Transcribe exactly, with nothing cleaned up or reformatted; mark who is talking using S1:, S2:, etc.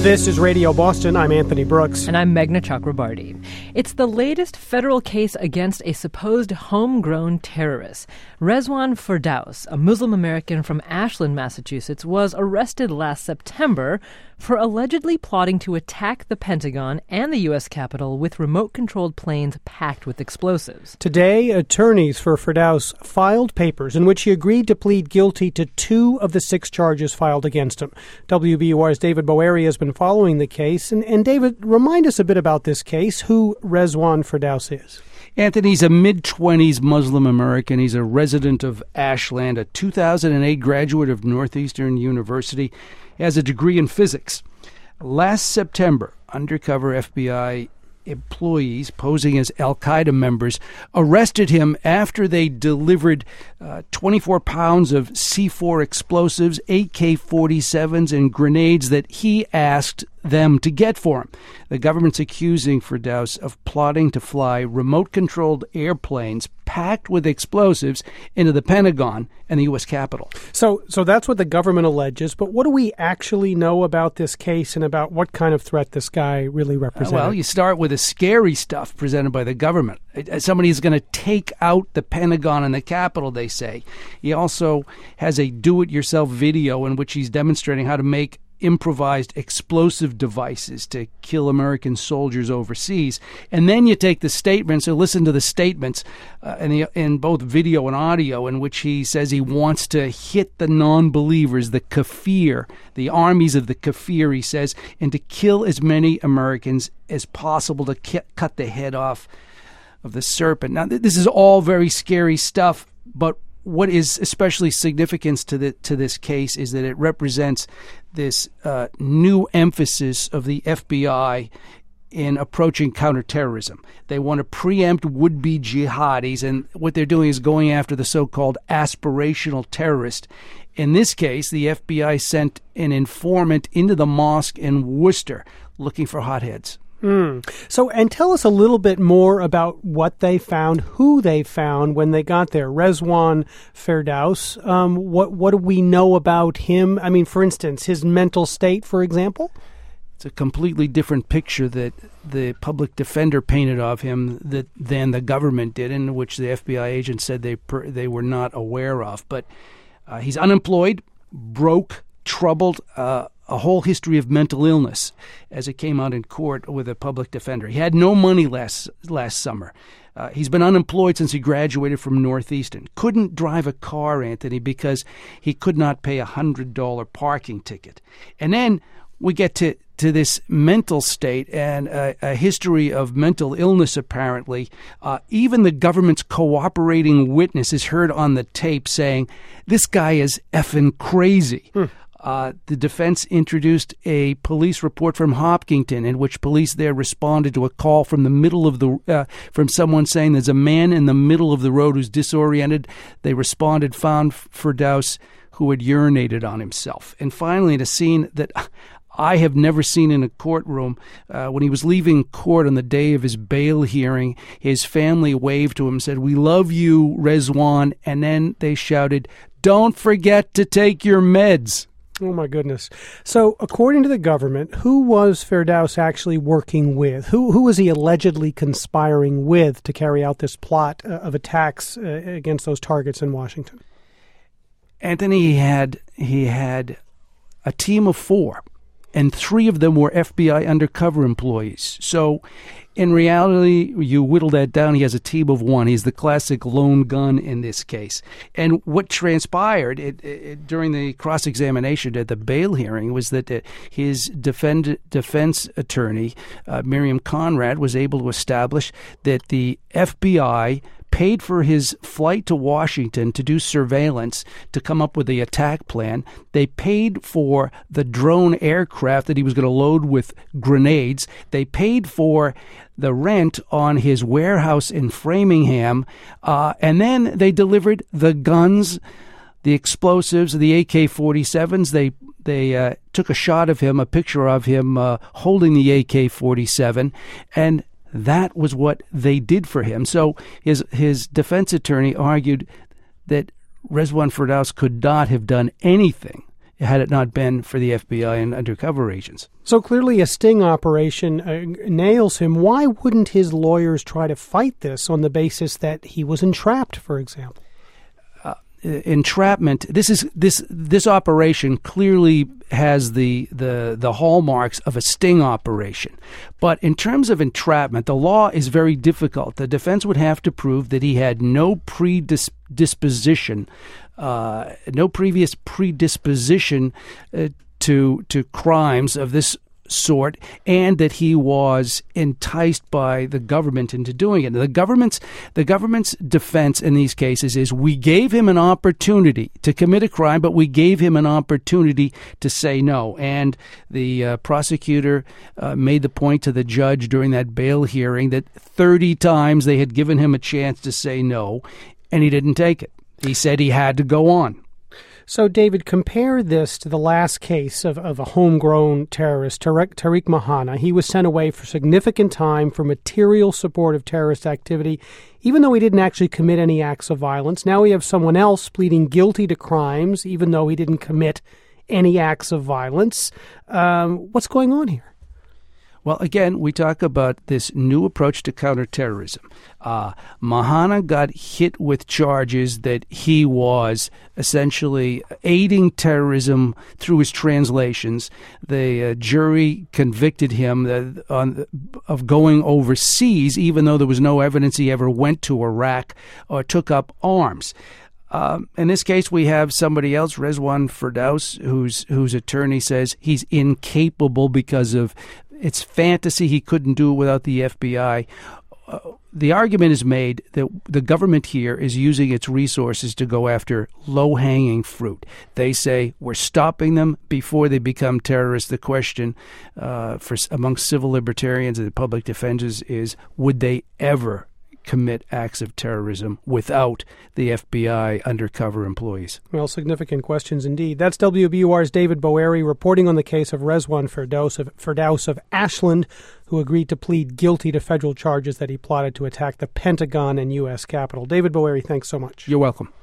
S1: This is Radio Boston. I'm Anthony Brooks.
S2: And I'm Meghna Chakrabarti. It's the latest federal case against a supposed homegrown terrorist. Rezwan Firdaus, a Muslim American from Ashland, Massachusetts, was arrested last September for allegedly plotting to attack the Pentagon and the U S Capitol with remote-controlled planes packed with explosives.
S1: Today, attorneys for Firdaus filed papers in which he agreed to plead guilty to two of the six charges filed against him. W B U R's David Boeri has been following the case. And, and David, remind us a bit about this case, who Rezwan Firdaus is.
S3: Anthony's a mid-twenties Muslim American. He's a resident of Ashland, a two thousand eight graduate of Northeastern University. He has a degree in physics. Last September, undercover F B I employees posing as al-Qaeda members arrested him after they delivered uh, twenty-four pounds of C four explosives, A K forty-sevens, and grenades that he asked them to get for him. The government's accusing Firdaus of plotting to fly remote-controlled airplanes packed with explosives into the Pentagon and the U S Capitol.
S1: So so that's what the government alleges, but what do we actually know about this case and about what kind of threat this guy really represented?
S3: Uh, well, you start with the scary stuff presented by the government. Somebody is going to take out the Pentagon and the Capitol, they say. He also has a do-it-yourself video in which he's demonstrating how to make improvised explosive devices to kill American soldiers overseas. And then you take the statements, or listen to the statements uh, in, the, in both video and audio, in which he says he wants to hit the non-believers, the kafir, the armies of the kafir, he says, and to kill as many Americans as possible, to ki- cut the head off of the serpent. Now, th- this is all very scary stuff, but what is especially significant to the to this case is that it represents this uh, new emphasis of the F B I in approaching counterterrorism. They want to preempt would-be jihadis, and what they're doing is going after the so-called aspirational terrorist. In this case, the F B I sent an informant into the mosque in Worcester looking for hotheads.
S1: Mm. So, and tell us a little bit more about what they found, who they found when they got there. Rezwan Firdaus, um, what what do we know about him? I mean, for instance, his mental state, for example?
S3: It's a completely different picture that the public defender painted of him that, than the government did, in which the F B I agents said they per, they were not aware of. But uh, he's unemployed, broke, troubled, uh, a whole history of mental illness, as it came out in court with a public defender. He had no money last last summer. Uh, he's been unemployed since he graduated from Northeastern. Couldn't drive a car, Anthony, because he could not pay a one hundred dollars parking ticket. And then we get to, to this mental state and a, a history of mental illness, apparently. Uh, even the government's cooperating witness is heard on the tape saying, this guy is effing crazy. Hmm. Uh, the defense introduced a police report from Hopkinton in which police there responded to a call from the middle of the uh, from someone saying there's a man in the middle of the road who's disoriented. They responded, found Firdaus, who had urinated on himself. And finally, in a scene that I have never seen in a courtroom, uh, when he was leaving court on the day of his bail hearing, his family waved to him and said, "We love you, Rezwan," and then they shouted, "Don't forget to take your meds."
S1: Oh, my goodness. So, according to the government, who was Firdaus actually working with? Who who was he allegedly conspiring with to carry out this plot uh, of attacks uh, against those targets in Washington?
S3: Anthony, he had, he had a team of four, and three of them were F B I undercover employees. So, in reality, you whittle that down, he has a team of one. He's the classic lone gun in this case. And what transpired it, it, during the cross-examination at the bail hearing was that uh, his defend, defense attorney, uh, Miriam Conrad, was able to establish that the F B I paid for his flight to Washington to do surveillance, to come up with the attack plan. They paid for the drone aircraft that he was going to load with grenades. They paid for the rent on his warehouse in Framingham. Uh, and then they delivered the guns, the explosives, the A K forty-sevens. They they uh, took a shot of him, a picture of him uh, holding the A K forty-seven, and that was what they did for him. So his his defense attorney argued that Rezwan Firdaus could not have done anything had it not been for the F B I and undercover agents.
S1: So clearly a sting operation uh, nails him. Why wouldn't his lawyers try to fight this on the basis that he was entrapped, for example?
S3: Uh, entrapment. This is this this operation clearly has the, the the hallmarks of a sting operation. But in terms of entrapment, the law is very difficult. The defense would have to prove that he had no predisposition, uh, no previous predisposition uh, to to crimes of this sort, and that he was enticed by the government into doing it. The government's the government's defense in these cases is we gave him an opportunity to commit a crime, but we gave him an opportunity to say no. And the uh, prosecutor uh, made the point to the judge during that bail hearing that thirty times they had given him a chance to say no, and he didn't take it. He said he had to go on.
S1: So, David, compare this to the last case of, of a homegrown terrorist, Tariq, Tariq Mahana. He was sent away for significant time for material support of terrorist activity, even though he didn't actually commit any acts of violence. Now we have someone else pleading guilty to crimes, even though he didn't commit any acts of violence. Um, what's going on here?
S3: Well, again, we talk about this new approach to counterterrorism. Uh, Mahana got hit with charges that he was essentially aiding terrorism through his translations. The uh, jury convicted him uh, on, of going overseas, even though there was no evidence he ever went to Iraq or took up arms. Um, in this case, we have somebody else, Rezwan Firdaus, whose whose attorney says he's incapable because of it's fantasy. He couldn't do it without the F B I. Uh, the argument is made that the government here is using its resources to go after low-hanging fruit. They say we're stopping them before they become terrorists. The question uh, for amongst civil libertarians and public defenders is, would they ever commit acts of terrorism without the F B I undercover employees?
S1: Well, significant questions indeed. That's W B U R's David Boeri reporting on the case of Rezwan Firdaus of, Firdaus of Ashland, who agreed to plead guilty to federal charges that he plotted to attack the Pentagon and U S Capitol. David Boeri, thanks so much.
S3: You're welcome.